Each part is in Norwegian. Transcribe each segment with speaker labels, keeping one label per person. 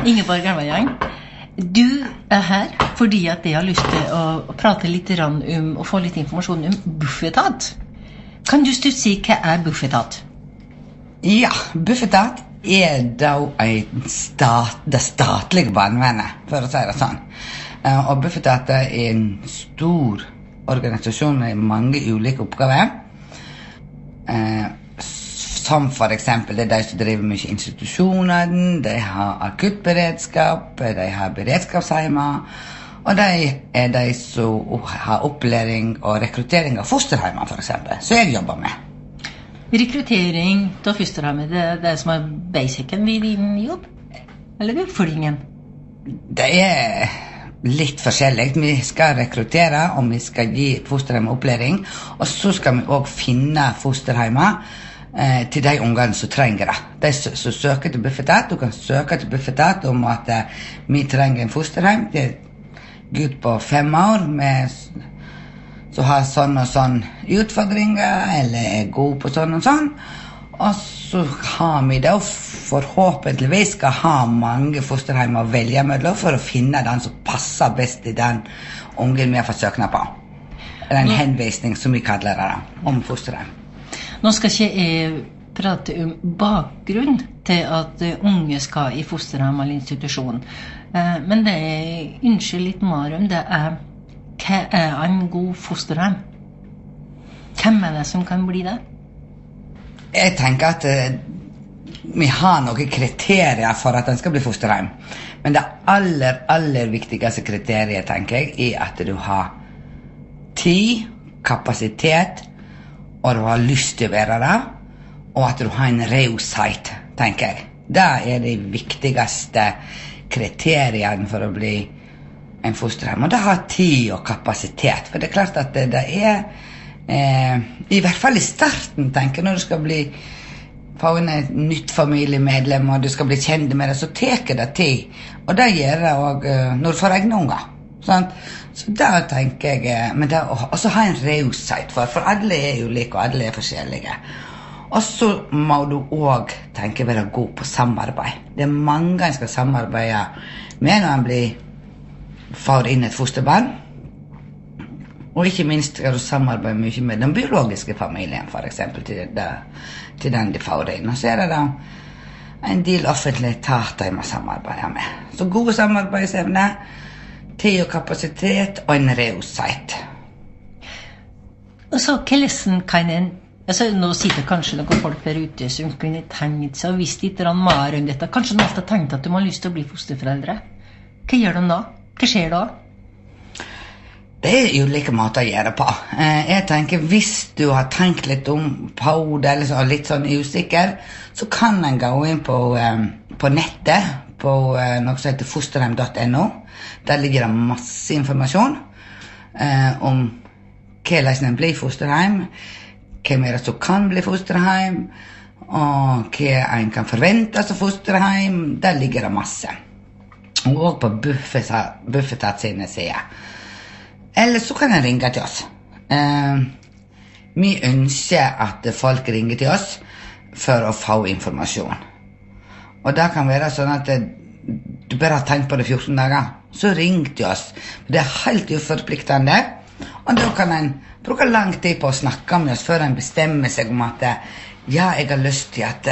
Speaker 1: Ingeborg Elvejang, du her fordi at jeg har lyst til å prate litt om og få litt informasjon om Bufetat. Kan du si hva Bufetat?
Speaker 2: Ja, Bufetat da det statlige barnevernet, for å si det sånn. Og Bufetat en stor organisasjon med mange ulike oppgaver. Som for eksempel det de som driver mye institusjoner, de har akuttberedskap, de har beredskapsheimer, og de som har opplæring og rekruttering av fosterheimer, for eksempel, så jeg jobber med.
Speaker 1: Rekruttering av fosterheimer, det som basicen ved din jobb? Eller utfordringen?
Speaker 2: Det litt forskjellig. Vi skal rekruttere, og vi skal gi fosterheimer opplæring, og så skal vi også finne fosterheimer til de ungene som trenger det. De som søker til Bufetat, du kan søke til Bufetat om at vi trenger en fosterheim. Det gutt på 5 år som har sånn og sånn utfordringer, eller god på sånn og sånn. Og så har vi da forhåpentligvis skal ha mange fosterheimer å velge mellom for å finne den som passer best til den ungen vi har fått søknad på. Det en henvisning som vi kaller det om fosterheim.
Speaker 1: Nå skal ikke jeg prate om bakgrunn til at unge skal i fosterheim eller institusjon, men det jeg ønsker litt mer om det hva en god fosterheim? Hvem det som kan bli det?
Speaker 2: Jeg tenker at vi har noen kriterier for at den skal bli fosterheim, men det aller viktigste kriteriet, tenker jeg, at du har tid, kapasitet, og du har lyst til å være der, og at du har en raushet, tenker jeg. Det de viktigste kriteriene for å bli en fosterhjem. Og det har tid og kapasitet, for det klart at det i hvert fall i starten, tenker jeg, når du skal få inn et nytt familiemedlem, og du skal bli kjent med det, så teker det tid. Og det gjør det også når du får egne unger. Sant? Så da tenker jeg, men det også ha en raushet, for alle jo like, og alle forskjellige. Og så må du også, tenker jeg, være god på samarbeid. Det mange en skal samarbeide med når en får inn et fosterbarn. Og ikke minst skal du samarbeide mye med den biologiske familien, for eksempel, til den de får inn. Og så det da en del offentlige etater må samarbeide med. Så gode samarbeidsevne, tid og kapasitet og en raushet.
Speaker 1: Og så, hvordan kan en nå sitter kanskje noen folk der ute som kunne tenkt seg og visst litt mer om dette. Kanskje de alltid har tenkt at de har lyst til å bli fosterforeldre. Hva gjør de da? Hva skjer da?
Speaker 2: Det ulike måter å gjøre på. Jeg tenker, hvis du har tenkt litt på det, eller litt sånn usikker, så kan en gå inn på nettet, på noe som heter fosterheim.no. Der ligger det masse informasjon om hvordan en blir fosterheim, hvem det som kan bli fosterheim, og hva en kan forvente som fosterheim. Der ligger det masse. Og også på Bufetat sine sider. Eller så kan en ringe til oss. Vi ønsker at folk ringer til oss for å få informasjon. Og det kan være sånn at du bare har tenkt på det 14 dager, så ring til oss. Det helt uforpliktende, og da kan en bruke lang tid på å snakke med oss før en bestemmer seg om at ja, jeg har lyst til at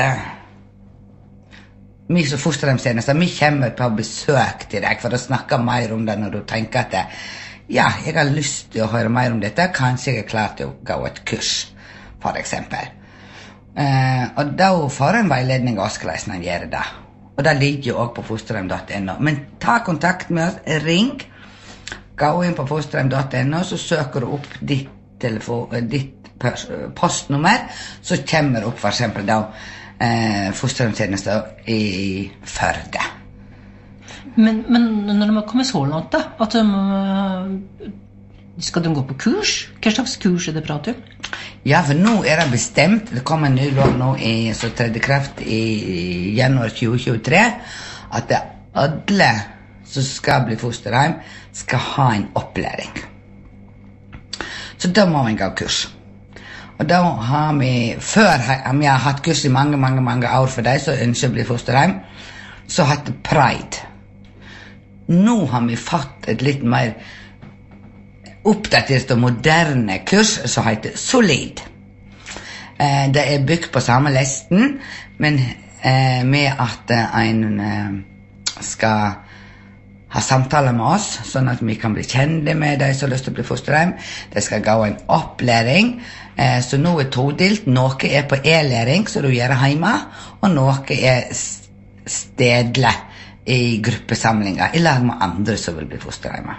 Speaker 2: vi som fosterhjemstjenester, vi kommer på besøk til deg for å snakke mer om det når du tenker at ja, jeg har lyst til å høre mer om dette, kanskje jeg klar til å gå et kurs, for eksempel. Og da får en veiledning av oss hvordan en gjør det. Og det ligger jo også på fosterheim.no. Men ta kontakt med oss, ring, gå inn på fosterheim.no, så søker du opp ditt postnummer, så kommer det opp for eksempel da fosterhjemstjenester i Førde.
Speaker 1: Men når de har kommet så langt da, at skal de gå på kurs? Hva slags kurs det prater om?
Speaker 2: Ja, for nå det bestemt, det kommer en ny lov nå som tredde kraft i januar 2023, at alle som skal bli fosterheim skal ha en opplæring. Så da må vi gå kurs. Og da før vi har hatt kurs i mange år for deg som ønsker å bli fosterheim, som heter Pride. Nå har vi fått et litt mer oppdatert og moderne kurs som heter Solid. Det bygd på samme lesten, men med at en skal ha samtaler med oss, sånn at vi kan bli kjente med de som har lyst til å bli fosterhjem. Det skal gå en opplæring, så nå todelt. Noe på e-læring, som du gjør hjemme, og noe stedlig i gruppesamlinger, i lag med andre som vil bli fosterhjemme.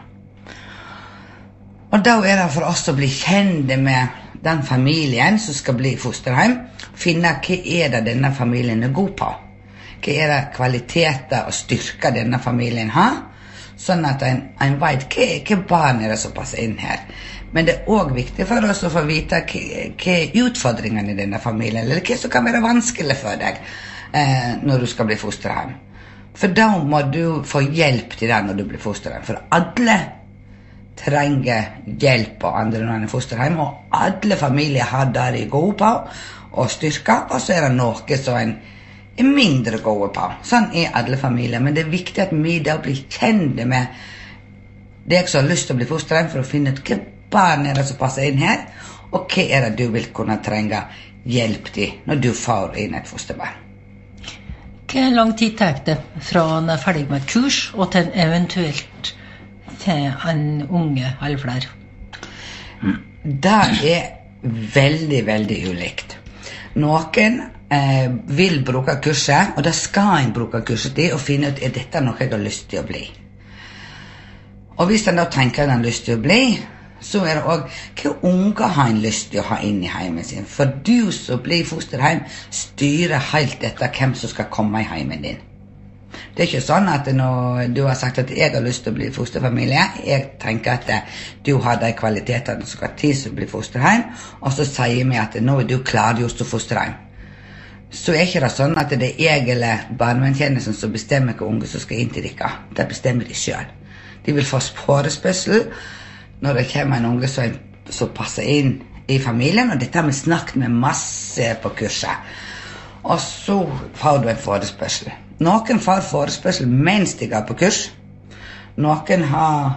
Speaker 2: Og da det for oss å bli kjente med den familien som skal bli fosterhjem, finne hva det denne familien god på. Hva det kvaliteter og styrker denne familien har, sånn at en vet hva barn det som passer inn her. Men det også viktig for oss å få vite hva utfordringene i denne familien, eller hva som kan være vanskelig for deg når du skal bli fosterhjem. For da må du få hjelp til det når du blir fosterhjem. For alle trenger hjelp av andre når en fosterhjem, og alle familier har det de gode på og styrker, og så det noe som en mindre gode på. Sånn alle familier, men det viktig at vi da blir kjente med deg som har lyst til å bli fosterhjem, for å finne ut hva barn det som passer inn her, og hva det du vil kunne trenge hjelp til når du får inn et fosterbarn.
Speaker 1: Hvor lang tid tar det fra en ferdig med kurs og til eventuelt til en unge eller flere?
Speaker 2: Det veldig, veldig ulikt. Noen vil bruke kurset, og da skal en bruke kurset til å finne ut dette noe jeg har lyst til å bli. Og hvis en da tenker at en har lyst til å bli, så det også hva unger har en lyst til å ha inn i heimen sin. For du som blir fosterhjem styrer helt etter hvem som skal komme i heimen din. Det ikke sånn at når du har sagt at jeg har lyst til å bli fosterfamilie, jeg tenker at du har de kvalitetene som skal til som blir fosterhjem, og så sier vi at nå du klargjort til fosterhjem. Så ikke det sånn at det jeg eller barnevernstjenesten som bestemmer hva unge som skal inn til dere. Det bestemmer de selv. De vil få forespørsel når det kommer en unge som passer inn i familien, og dette har vi snakket med masse på kurset. Og så får du en forespørsel. Noen får forespørsel mens de går på kurs. Noen har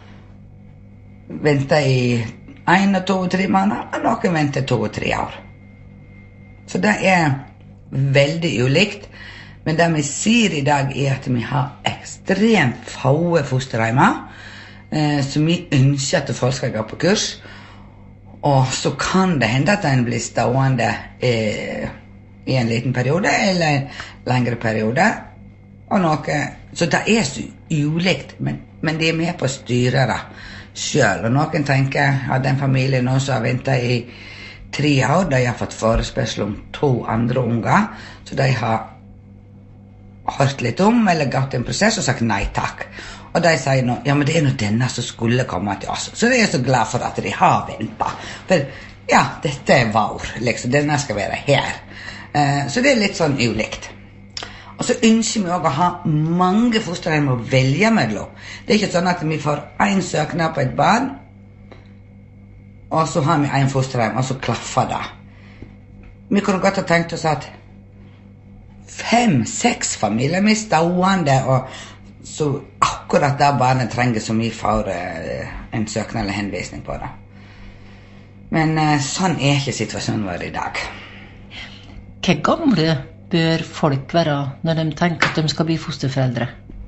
Speaker 2: ventet i 1, 2 og 3 måneder, og noen venter 2 og 3 år. Så det veldig ulikt, men det vi sier i dag at vi har ekstremt få fosterhjemmer, så vi ønsker at folk skal gå på kurs, og så kan det hende at en blir stående i en liten periode, eller en lengre periode, og noe, så det så ulikt, men de med på å styre det selv, og noen tenker at den familien nå som har ventet i 3 år, de har fått forespørsel om 2 andre unger, så de har hørt litt om, eller gått en prosess og sagt nei takk. Og de sier nå, ja, men det nå denne som skulle komme til oss. Så de så glad for at de har ventet. For ja, dette vår, liksom, denne skal være her. Så det litt sånn ulikt. Og så ønsker vi også å ha mange fosterhjem å velge mellom. Det ikke sånn at vi får en søknad på et barn, og så har vi en fosterhjem, og så klaffer det. Vi kunne godt ha tenkt oss at 5-6 familier med stående, og så akkurat da barnet trenger så mye for en søknad eller henvisning på det. Men sånn ikke situasjonen vår i dag.
Speaker 1: Hvor gamle bør folk være når de tenker at de skal bli fosterforeldre?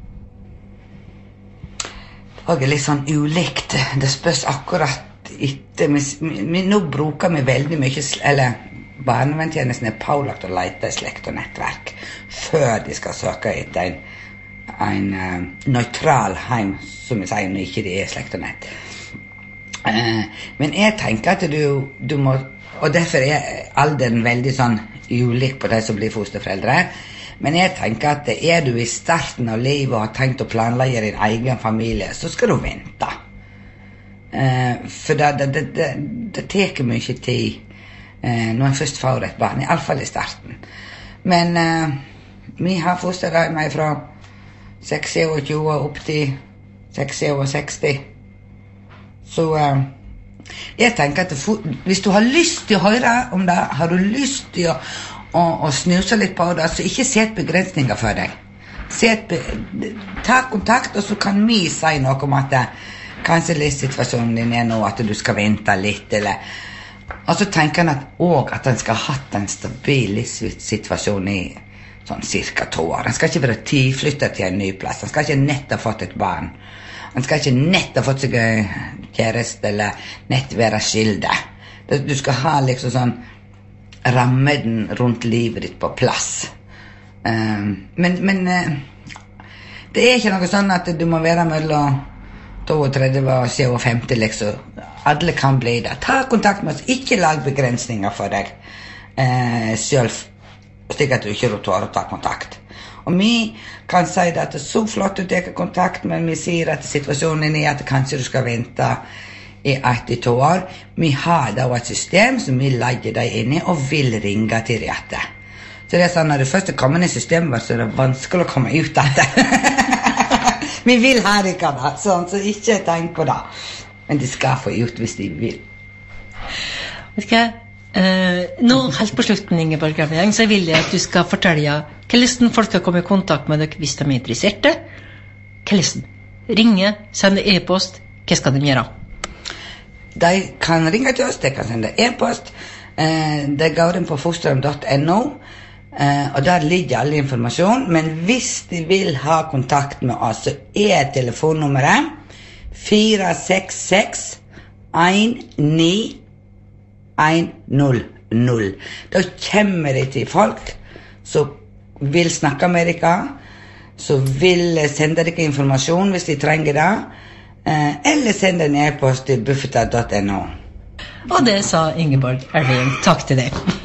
Speaker 1: Det
Speaker 2: litt sånn ulikt. Det spørs akkurat etter. Nå bruker vi veldig mye, eller barnevernstjenesten pålagt å lete i slekt og nettverk før de skal søke etter en neutral heim, som vi sier når ikke det slekt og nett. Men jeg tenker at du må, og derfor alderen veldig sånn ulik på de som blir fosterforeldre, men jeg tenker at du i starten av livet og har tenkt å planlegge din egen familie, så skal du vente. For det tar mye tid når en først får et barn, i alle fall i starten. Men vi har fosterhjem fra 26 opp til 60. Så jeg tenker at hvis du har lyst til å høre om det, har du lyst til å snuse litt på det, så ikke sett begrensninger for deg. ta kontakt, og så kan vi si noe om at kanskje livssituasjonen din nå at du skal vente litt, eller... Og så tenker han at han skal ha hatt en stabil livssituasjon i sånn cirka 2 år. Han skal ikke være tilflyttet til en ny plass. Han skal ikke nett ha fått et barn. Han skal ikke nett ha fått seg kjæreste eller nett være skilde. Du skal ha liksom sånn rammen rundt livet ditt på plass. Men det ikke noe sånn at du må være mellom 32 og 57 liksom. Alle kan bli det. Ta kontakt med oss. Ikke lag begrensninger for deg selv, slik at du ikke tårer å ta kontakt. Og vi kan si det at det så flott du tar kontakt, men vi sier at situasjonen er at kanskje du skal vente i 1-2 år. Vi har da et system som vi legger deg inn i og vil ringe til rette. Så det sånn, når du først kommer inn i systemet, så er det vanskelig å komme ut av det. Vi vil ha det ikke da, sånn, så ikke tenk på det. Men de skal få ut hvis de vil.
Speaker 1: Vet du hva? Nå helt på slutten, Ingeborg Graviang, så vil jeg at du skal fortelle hvordan folk skal komme i kontakt med deg hvis de er interesserte. Hvordan? Ringe, sende e-post. Hva skal de gjøre?
Speaker 2: De kan ringe til oss, de kan sende e-post. De går inn på fosterhjem.no, og der ligger all informasjon. Men hvis de vil ha kontakt med oss, så er telefonnummeret 466-19-100. Da kommer de til folk som vil snakke med dere, som vil sende dere informasjon hvis de trenger det, eller sende en e-post til buffeta.no.
Speaker 1: Og det sa Ingeborg Erling. Takk til deg.